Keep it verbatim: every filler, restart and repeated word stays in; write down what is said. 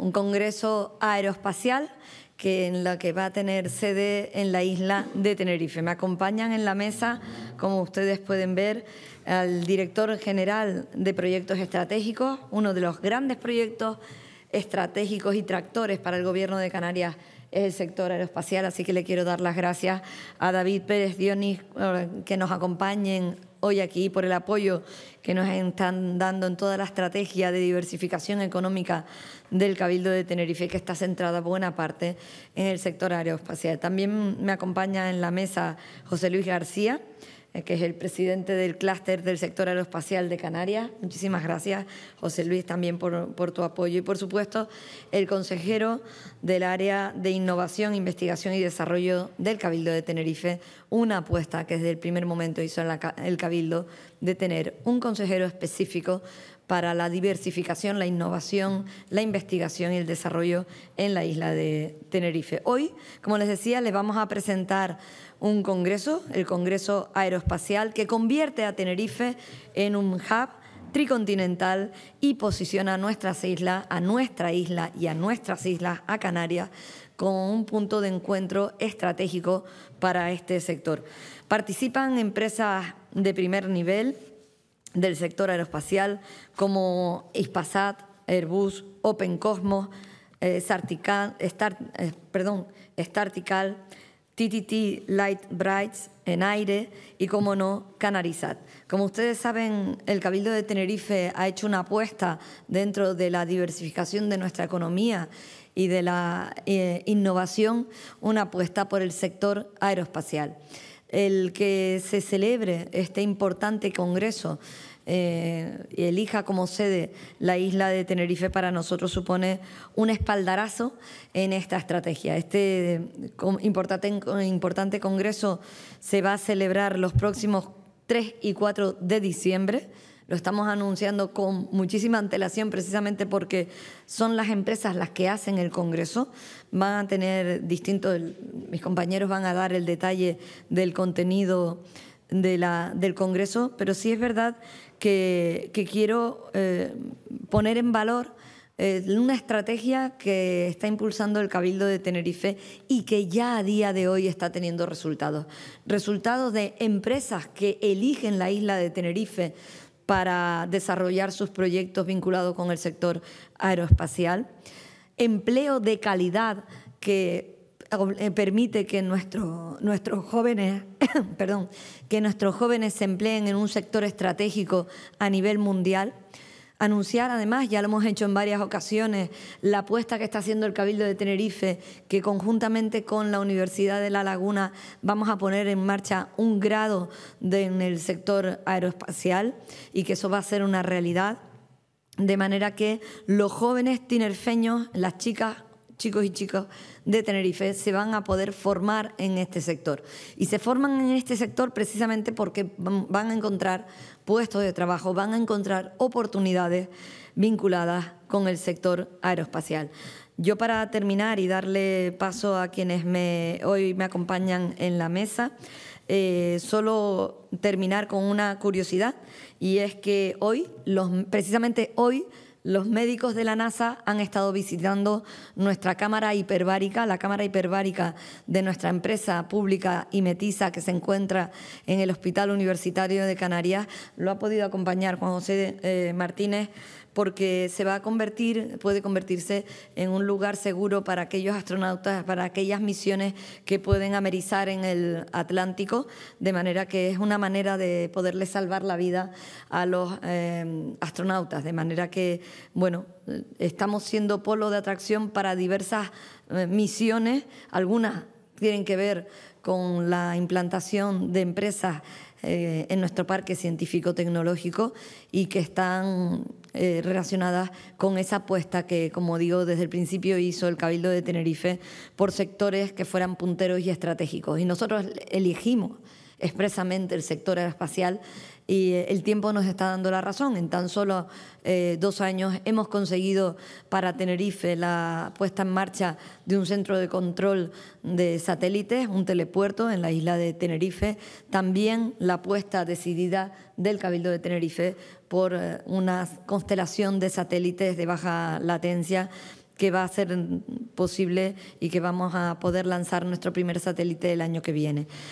un congreso aeroespacial que en la que va a tener sede en la isla de Tenerife. Me acompañan en la mesa, como ustedes pueden ver, al director general de proyectos estratégicos, uno de los grandes proyectos estratégicos y tractores para el Gobierno de Canarias es el sector aeroespacial, así que le quiero dar las gracias a David Pérez Dionis que nos acompañen hoy aquí por el apoyo que nos están dando en toda la estrategia de diversificación económica del Cabildo de Tenerife, que está centrada buena parte en el sector aeroespacial. También me acompaña en la mesa José Luis García, que es el presidente del clúster del sector aeroespacial de Canarias. Muchísimas gracias, José Luis, también por, por tu apoyo. Y, por supuesto, el consejero del área de innovación, investigación y desarrollo del Cabildo de Tenerife, una apuesta que desde el primer momento hizo en la, el Cabildo de tener un consejero específico para la diversificación, la innovación, la investigación y el desarrollo en la isla de Tenerife. Hoy, como les decía, les vamos a presentar un congreso, el Congreso Aeroespacial, que convierte a Tenerife en un hub tricontinental y posiciona a nuestras islas, a nuestra isla y a nuestras islas, a Canarias, como un punto de encuentro estratégico para este sector. Participan empresas de primer nivel del sector aeroespacial como Hispasat, Airbus, Open Cosmos, eh, Sartical, Star, eh, perdón, Startical, T T T Light Brights, Enaire y, como no, Canarisat. Como ustedes saben, el Cabildo de Tenerife ha hecho una apuesta dentro de la diversificación de nuestra economía y de la eh, innovación, una apuesta por el sector aeroespacial. El que se celebre este importante congreso eh, y elija como sede la isla de Tenerife para nosotros supone un espaldarazo en esta estrategia. Este importante, importante congreso se va a celebrar los próximos tres y cuatro de diciembre. Lo estamos anunciando con muchísima antelación precisamente porque son las empresas las que hacen el congreso. Van a tener distintos, mis compañeros van a dar el detalle del contenido de la, del congreso, pero sí es verdad que, que quiero eh, poner en valor eh, una estrategia que está impulsando el Cabildo de Tenerife y que ya a día de hoy está teniendo resultados. Resultados de empresas que eligen la isla de Tenerife para desarrollar sus proyectos vinculados con el sector aeroespacial, empleo de calidad que permite que nuestro, nuestros jóvenes, perdón, que nuestros jóvenes se empleen en un sector estratégico a nivel mundial. Anunciar, además, ya lo hemos hecho en varias ocasiones, la apuesta que está haciendo el Cabildo de Tenerife, que conjuntamente con la Universidad de La Laguna vamos a poner en marcha un grado de, en el sector aeroespacial y que eso va a ser una realidad, de manera que los jóvenes tinerfeños, las chicas, chicos y chicas de Tenerife se van a poder formar en este sector. Y se forman en este sector precisamente porque van a encontrar puestos de trabajo, van a encontrar oportunidades vinculadas con el sector aeroespacial. Yo, para terminar y darle paso a quienes me, hoy me acompañan en la mesa, eh, solo terminar con una curiosidad, y es que hoy, los, precisamente hoy, los médicos de la NASA han estado visitando nuestra cámara hiperbárica, la cámara hiperbárica de nuestra empresa pública IMETISA, que se encuentra en el Hospital Universitario de Canarias. Lo ha podido acompañar Juan José eh, Martínez, porque se va a convertir, puede convertirse en un lugar seguro para aquellos astronautas, para aquellas misiones que pueden amerizar en el Atlántico, de manera que es una manera de poderle salvar la vida a los eh, astronautas, de manera que, bueno, estamos siendo polo de atracción para diversas eh, misiones, algunas tienen que ver con la implantación de empresas eh, en nuestro parque científico-tecnológico y que están eh, relacionadas con esa apuesta que, como digo, desde el principio hizo el Cabildo de Tenerife por sectores que fueran punteros y estratégicos. Y nosotros elegimos expresamente el sector aeroespacial y el tiempo nos está dando la razón. En tan solo eh, dos años hemos conseguido para Tenerife la puesta en marcha de un centro de control de satélites, un telepuerto en la isla de Tenerife, también la apuesta decidida del Cabildo de Tenerife por eh, una constelación de satélites de baja latencia que va a ser posible y que vamos a poder lanzar nuestro primer satélite el año que viene.